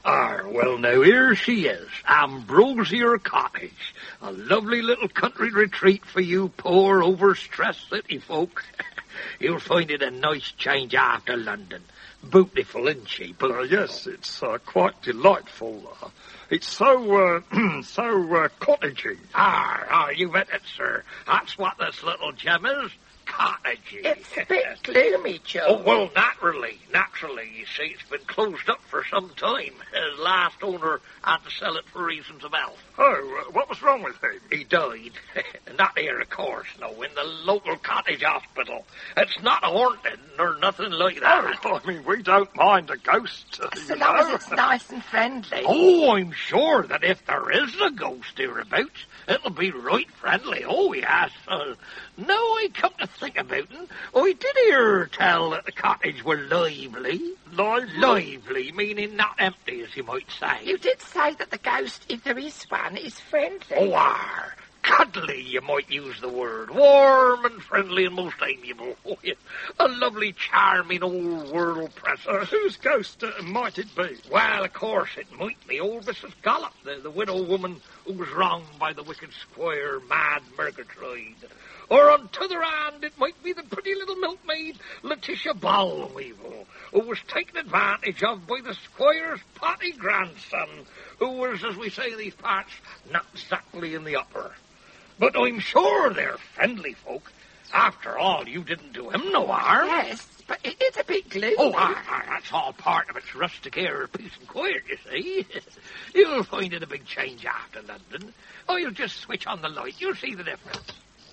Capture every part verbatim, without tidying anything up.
Ah, well, now, here she is, Ambrosier Cottage. A lovely little country retreat for you poor, overstressed city folk. You'll find it a nice change after London. Beautiful, isn't she? Uh, yes, it's uh, quite delightful. Uh, it's so, uh, so uh, cottagey. Ah, ah, you bet it, sir. That's what this little gem is. Cottagey. It's a bit gloomy, Joe. Oh, well, naturally, naturally. You see, it's been closed up for some time. His last owner had to sell it for reasons of health. Oh, uh, what was wrong with him? He died. Not here, of course, no, in the local cottage hospital. It's not haunted or nothing like that. Oh, I mean, we don't mind a ghost. Uh, So you long know. as it's nice and friendly. Oh, I'm sure that if there is a ghost hereabouts, it'll be right friendly. Oh, yes. Uh, now I come to think about it, I did hear tell that the cottage were lively. Lively? Lively, meaning not empty, as you might say. You did say that the ghost, if there is one, is friendly. Oh, are. Cuddly, you might use the word. Warm and friendly and most amiable. Oh, yeah. A lovely, charming old world presence. Uh, whose ghost uh, might it be? Well, of course, it might be old Missus Gollop, the, the widow woman who was wronged by the wicked squire, Mad Murgatroyd. Or on t'other hand, it might be the pretty little milkmaid, Letitia Ballweevil, who was taken advantage of by the squire's potty grandson, who was, as we say in these parts, not exactly in the upper. But I'm sure they're friendly folk. After all, you didn't do him no harm. Yes, but it is a bit gloomy. Oh, aye, aye, that's all part of its rustic air of peace and quiet, you see. You'll find it a big change after London. Oh, you'll just switch on the light. You'll see the difference.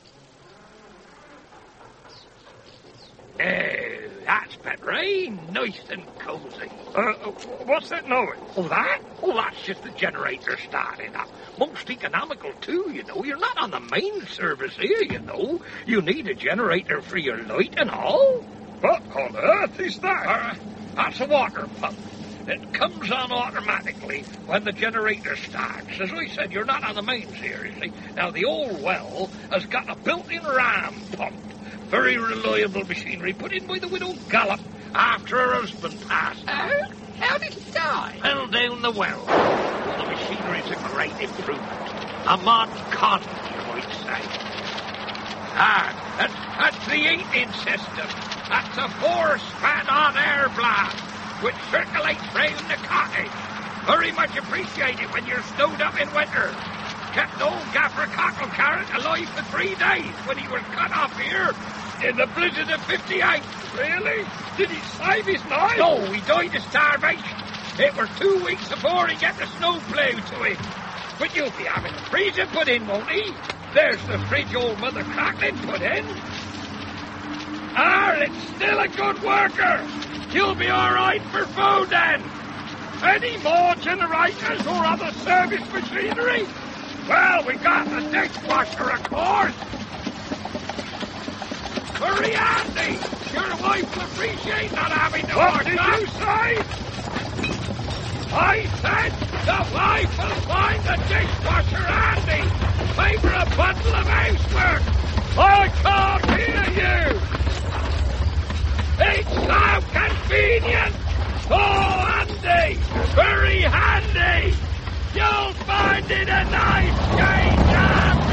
Oh, that's better, eh? Nice and cosy. Uh, what's that noise? Oh, that? Oh, that's just the generator starting up. Most economical, too, you know. You're not on the main service here, you know. You need a generator for your light and all. What on earth is that? Uh, that's a water pump. It comes on automatically when the generator starts. As I said, you're not on the mains here, you see. Now, the old well has got a built-in ram pump. Very reliable machinery put in by the widow Gollop after her husband passed. Oh? How did he die? Fell down the well. Well, the machinery's a great improvement. A modern cottage, you might say. Ah, that's, that's the heating system. That's a four-span hot air blast, which circulates round the cottage. Very much appreciated when you're snowed up in winter. Kept old Gaffer Cockle Carrot alive for three days when he was cut off here in the blizzard of fifty-eight. Really? Did he save his life? No, he died of starvation. It was two weeks before he get the snow ploughed to him. But you'll be having the freezer put in, won't he? There's the fridge old Mother Cracklin put in. Ah, it's still a good worker. You'll be all right for food then. Any more generators or other service machinery? Well, we got the dishwasher, of course. Hurry, Andy. Your wife will appreciate not having to What wash did up. you say? I said the wife will find the dishwasher handy. Favor a bundle of housework. I can't hear you. It's so convenient. Oh, handy. Very handy. You'll find it a nice change after.